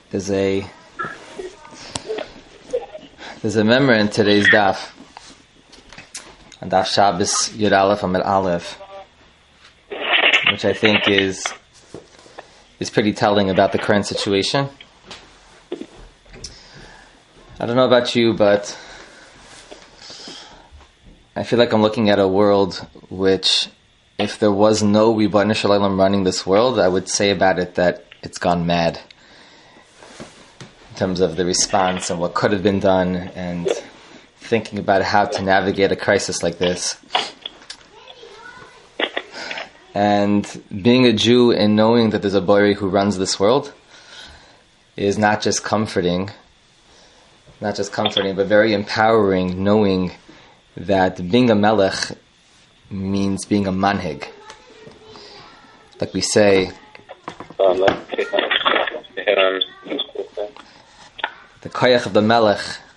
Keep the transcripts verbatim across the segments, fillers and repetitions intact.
There's a there's a memory in today's daf, on daf Shabbos Yud Aleph Amud Aleph, which I think is is pretty telling about the current situation. I don't know about you, but I feel like I'm looking at a world which, if there was no Ribono Shel Olam running this world, I would say about it that it's gone mad. In terms of the response and what could have been done, and thinking about how to navigate a crisis like this. And being a Jew and knowing that there's a Borei who runs this world is not just comforting, not just comforting, but very empowering, knowing that being a melech means being a manhig. Like we say, the koyach of the melech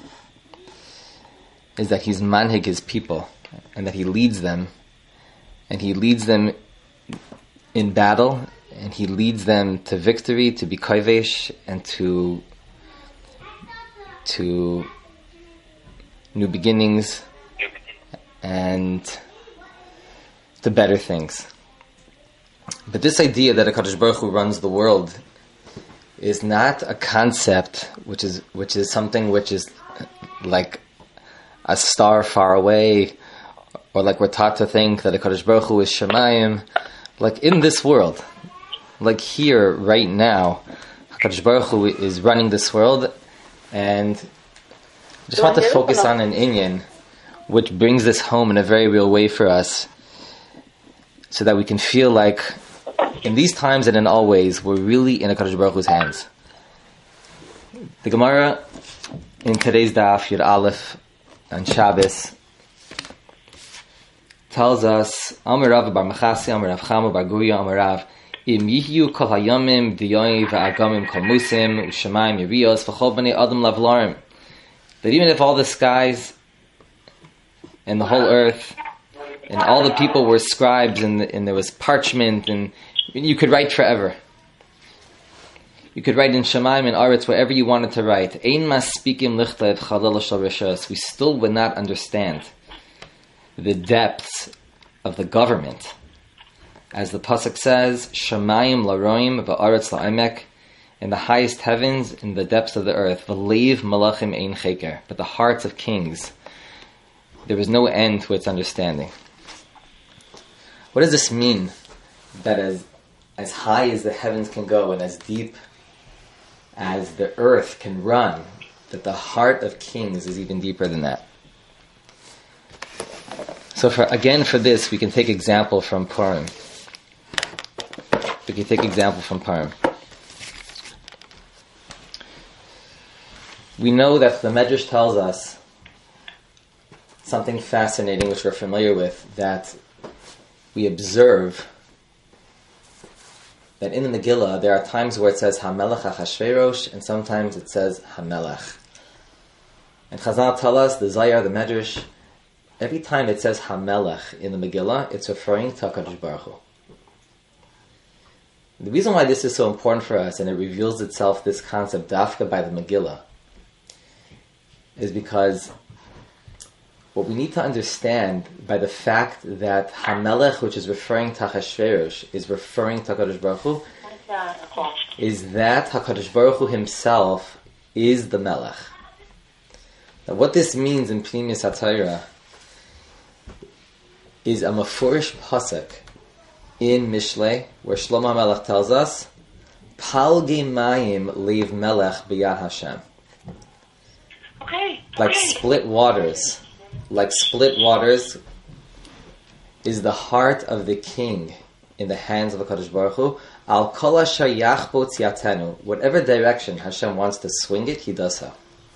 is that he's manhig his people, and that he leads them, and he leads them in battle, and he leads them to victory, to be kovesh, and to to new beginnings, and to better things. But this idea that HaKadosh Baruch Hu runs the world is not a concept which is which is something which is like a star far away, or like we're taught to think that HaKadosh Baruch Hu is Shemayim. Like in this world, like here, right now, HaKadosh Baruch Hu is running this world, and I just want to focus on an inyan which brings this home in a very real way for us, so that we can feel like in these times and in all ways, we're really in HaKadosh Baruch Hu's hands. The Gemara in today's daf, Yud Aleph, on Shabbos, tells us, Amar Rav bar Machasi, Amar Rav Chama bar Guria, Amar Rav, Im yihyu kol hayomim diyoim va'agamim kol musim u'shamayim yiriyos v'chol b'nei adam lavlarim. That even if all the skies and the whole earth and all the people were scribes, and, and there was parchment, and you could write forever. You could write in Shemaim and Aretz, wherever you wanted to write. Ein maspikim lichtlev chalal shel rishos. We still would not understand the depths of the government. As the pasuk says, Shemayim laroim va'aretz la'emek, in the highest heavens, in the depths of the earth. V'leiv malachim ein cheker. But the hearts of kings, there was no end to its understanding. What does this mean? That as as high as the heavens can go, and as deep as the earth can run, that the heart of kings is even deeper than that. So for again, for this, we can take example from Purim. We can take example from Purim. We know that the Medrash tells us something fascinating, which we're familiar with, that we observe that in the Megillah there are times where it says HaMelech Achashverosh, and sometimes it says HaMelech. And Chazal tell us, the Zayar, the Medrash, every time it says HaMelech in the Megillah, it's referring to HaKadosh Baruch Hu. The reason why this is so important for us, and it reveals itself, this concept, dafka by the Megillah, is because what we need to understand by the fact that HaMelech, which is referring to Achashverosh, is referring to HaKadosh Baruch Hu, is that HaKadosh Baruch Hu himself is the Melech. Now what this means in Pnimius HaTorah is a mafurish pasuk in Mishlei, where Shlomo HaMelech tells us, Palgei mayim leiv melech b'yad Hashem. Okay. Like split waters. Like split waters is the heart of the king in the hands of HaKadosh Baruch Hu. Al kol asher yachbo tziyatenu. Whatever direction Hashem wants to swing it, He does so.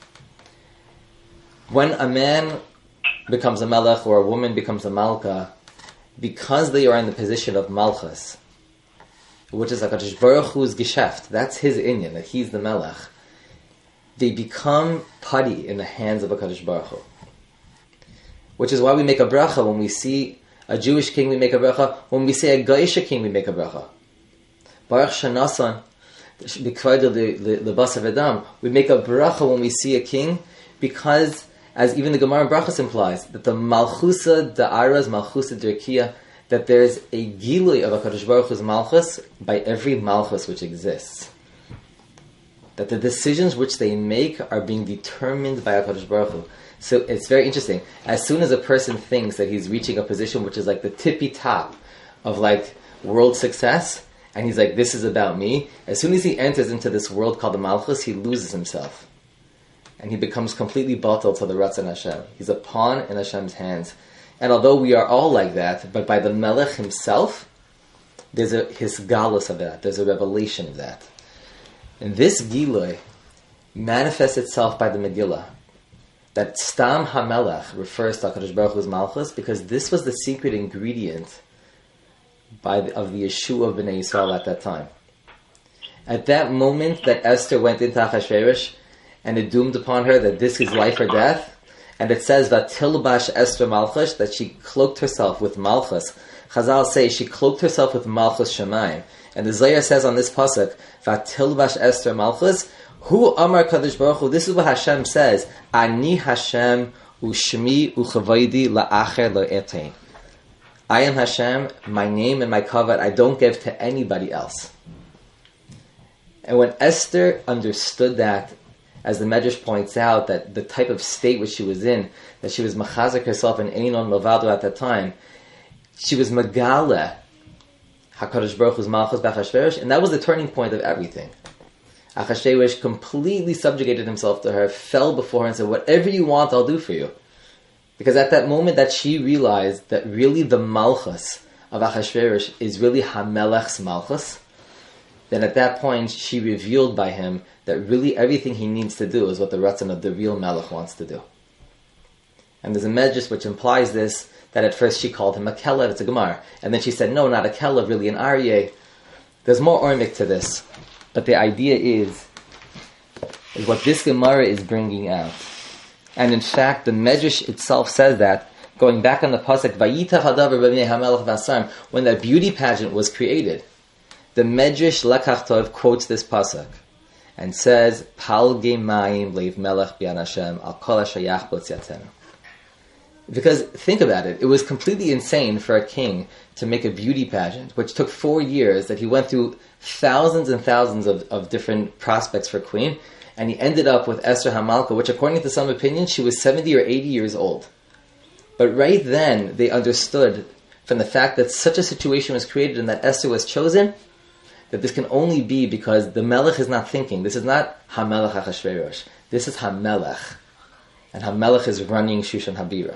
When a man becomes a melech or a woman becomes a malka, because they are in the position of malchus, which is HaKadosh Baruch Hu's geschäft, that's his inyan, that he's the melech, they become putty in the hands of HaKadosh Baruch Hu. Which is why we make a bracha when we see a Jewish king, we make a bracha. When we say a Gaisha king, we make a bracha. Baruch Shanasan, the bas of Adam, we make a bracha when we see a king, because, as even the Gemara in Brachos implies, that the Malchusa Da'aras, Malchusa Derkiya, that there is a gilui of HaKadosh Baruch Hu's Malchus by every Malchus which exists. That the decisions which they make are being determined by HaKadosh Baruch Hu. So it's very interesting. As soon as a person thinks that he's reaching a position which is like the tippy top of like world success, and he's like, this is about me, as soon as he enters into this world called the Malchus, he loses himself. And he becomes completely batal to the Ratzon Hashem. He's a pawn in Hashem's hands. And although we are all like that, but by the Melech himself, there's a his galus of that, there's a revelation of that. And this Giloi manifests itself by the Megillah. That Stam HaMelech refers to HaKadosh Baruch Hu's Malchus, because this was the secret ingredient by the, of the Yeshua of Bnei Yisrael at that time. At that moment that Esther went into Achashverosh, and it doomed upon her that this is life or death, and it says that Tilbash Esther Malchus, that she cloaked herself with Malchus. Chazal say she cloaked herself with Malchus Shemayim. And the Zohar says on this pasuk, Vatilbash Esther Malchus, Hu Amar Kadosh Baruch Hu, this is what Hashem says, Ani Hashem u'shmi u'chavaydi la'acher lo'etein. I am Hashem, my name and my kavod I don't give to anybody else. And when Esther understood that, as the Medrash points out, that the type of state which she was in, that she was machazik herself in Einon Lavado at that time, she was megale HaKadosh Baruch Hu's Malchus b'Achashverosh, and that was the turning point of everything. Achashverosh completely subjugated himself to her, fell before her and said, whatever you want, I'll do for you. Because at that moment that she realized that really the Malchus of Achashverosh is really HaMelech's Malchus, then at that point she revealed by him that really everything he needs to do is what the Ratzon of the real Melech wants to do. And there's a Medrash which implies this, that at first she called him a Kelev, it's a Gemara. And then she said, no, not a Kelev, really an Aryeh. There's more Ormik to this. But the idea is, is what this Gemara is bringing out. And in fact, the Medrash itself says that, going back on the pasuk, Vayitach hadavar b'nei hamelech v'asarim, when that beauty pageant was created, the Medrash Lekach Tov quotes this pasuk and says, Palge mayim leiv melech b'yan Hashem al kol hashayach b'tziatenu. Because think about it, it was completely insane for a king to make a beauty pageant, which took four years, that he went through thousands and thousands of, of different prospects for queen, and he ended up with Esther HaMalka, which according to some opinions, she was seventy or eighty years old. But right then, they understood from the fact that such a situation was created and that Esther was chosen, that this can only be because the Melech is not thinking. This is not HaMelech HaChashverosh. This is HaMelech. And HaMelech is running Shushan Habira.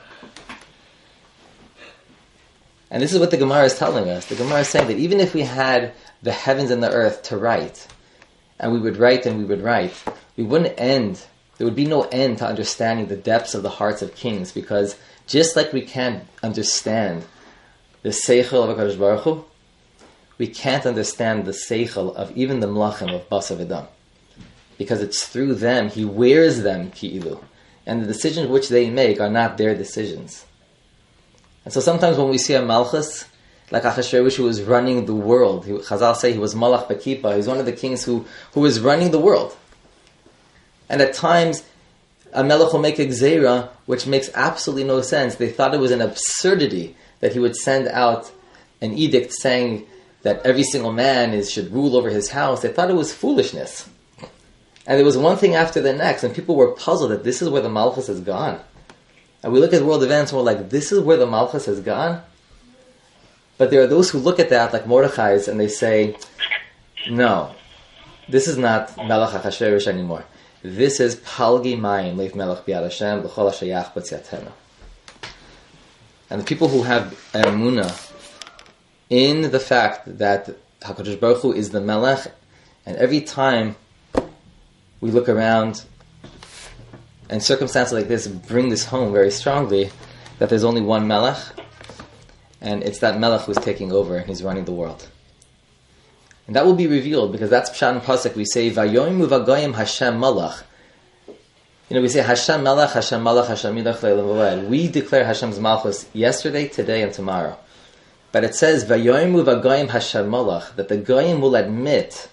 And this is what the Gemara is telling us. The Gemara is saying that even if we had the heavens and the earth to write, and we would write and we would write, we wouldn't end, there would be no end to understanding the depths of the hearts of kings, because just like we can't understand the Seichel of HaKadosh Baruch Hu, we can't understand the Seichel of even the Mlachim of Bas Adam. Because it's through them, he wears them ki'ilu. And the decisions which they make are not their decisions. And so sometimes when we see a Malchus, like Achashverosh, who was running the world, he, Chazal say he was Malach B'Kippah, he's one of the kings who, who was running the world. And at times, a Melech will make a Gzeira, which makes absolutely no sense. They thought it was an absurdity that he would send out an edict saying that every single man is should rule over his house. They thought it was foolishness. And there was one thing after the next, and people were puzzled that this is where the Malchus has gone. And we look at world events and we're like, this is where the Malchus has gone? But there are those who look at that like Mordechai's and they say, no, this is not Melech HaChashverosh anymore. This is Palgi Mayim Leif Melech B'yad Hashem L'chol HaShayach B'tziatenu. And the people who have emunah in the fact that HaKadosh Baruch Hu is the Melech, and every time we look around and circumstances like this bring this home very strongly, that there's only one Melech, and it's that Melech who's taking over and he's running the world. And that will be revealed, because that's Pshat and Pasuk. We say, Vayoim uvagoyim Hashem Malach. You know, we say Hashem Melech, Hashem Malach, Hashem Milach Leilam V'Oed. We declare Hashem's Malchus yesterday, today, and tomorrow. But it says, Vayoim uvagoyim Hashem Malach, that the Goyim will admit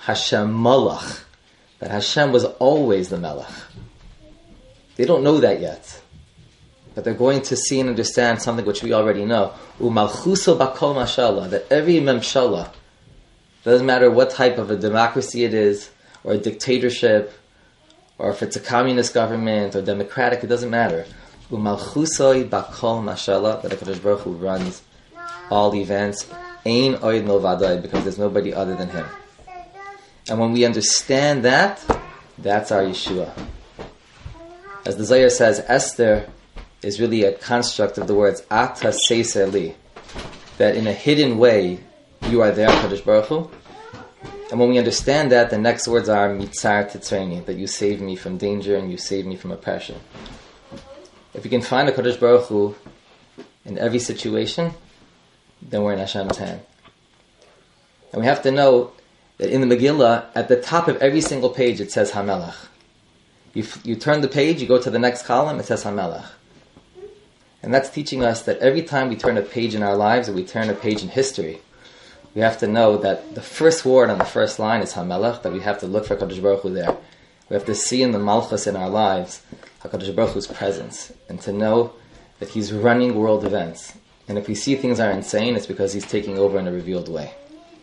Hashem Malach, that Hashem was always the Melech. They don't know that yet. But they're going to see and understand something which we already know. Umalchuso bakol mashallah, that every memshallah, doesn't matter what type of a democracy it is, or a dictatorship, or if it's a communist government, or democratic, it doesn't matter. Umalchusoi bakol mashallah, that HaKadosh Baruch Hu runs all events. Ein oid milvadai, because there's nobody other than Him. And when we understand that, that's our Yeshua. As the Zohar says, Esther is really a construct of the words Ata Seiser Li, that in a hidden way you are there, Kadosh Baruch Hu. And when we understand that, the next words are Mitzar Titzreini, that you save me from danger and you save me from oppression. If we can find a Kadosh Baruch Hu in every situation, then we're in Hashem's hand. And we have to know that in the Megillah, at the top of every single page, it says HaMelech. You, you turn the page, you go to the next column, it says HaMelech. And that's teaching us that every time we turn a page in our lives, or we turn a page in history, we have to know that the first word on the first line is HaMelech, that we have to look for HaKadosh Baruch Hu there. We have to see in the Malchus in our lives HaKadosh Baruch Hu's presence, and to know that He's running world events. And if we see things are insane, it's because He's taking over in a revealed way.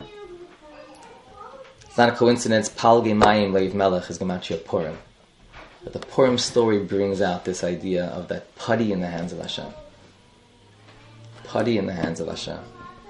It's not a coincidence, Palgei Mayim Leiv Melech is Gematria Purim. But the Purim story brings out this idea of that putty in the hands of Hashem. Putty in the hands of Hashem.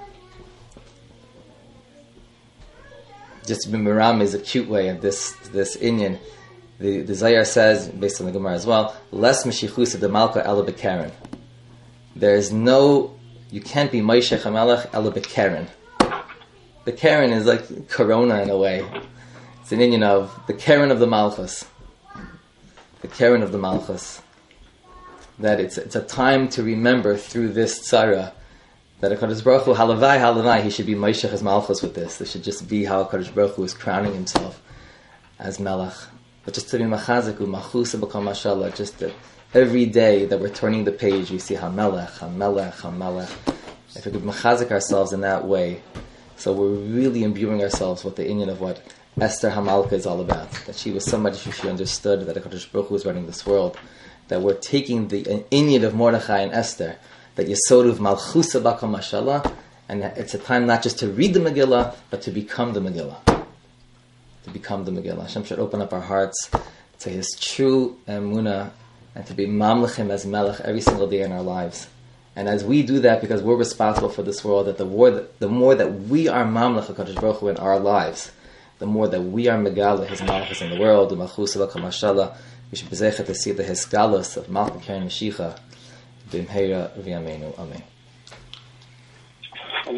Just to be miram is a cute way of this this inyan. The, the Zohar says, based on the Gemara as well, Les Meshichus de Malka Ela Bekeren. There is no, you can't be Moshe HaMelech Ela Bekeren. Bekeren is like Corona in a way. It's an inyan of the Keren of the Malchus. The Keren of the Malchus. That it's it's a time to remember through this tzara that HaKadosh Baruch Hu, halavai, halavai, he should be Moshe his Malchus with this. This should just be how HaKadosh Baruch Hu is crowning himself as Melech. But just to be machazik, machusa b'kol mashallah, just that every day that we're turning the page, we see HaMelech, HaMelech, HaMelech. If we could machazik ourselves in that way, so we're really imbuing ourselves with the inyan of what Esther Hamalka is all about. That she was somebody who she understood that HaKadosh Baruch Hu was running this world. That we're taking the an inyan of Mordechai and Esther, that Yesod of Malchusa Bakal Mashallah, and it's a time not just to read the Megillah, but to become the Megillah. To become the Megillah. Hashem should open up our hearts to His true emunah, and to be Mamlechim as Melech every single day in our lives. And as we do that, because we're responsible for this world, that the more that, the more that we are Mamlech HaKadosh Baruch Hu in our lives, the more that we are Megala His Malchus in the world, Malchusa Bakal Mashallah, we should be zeichet to see the Hisgalus of Malchus Keren Mashiach, B'mheira V'yameinu. Amen.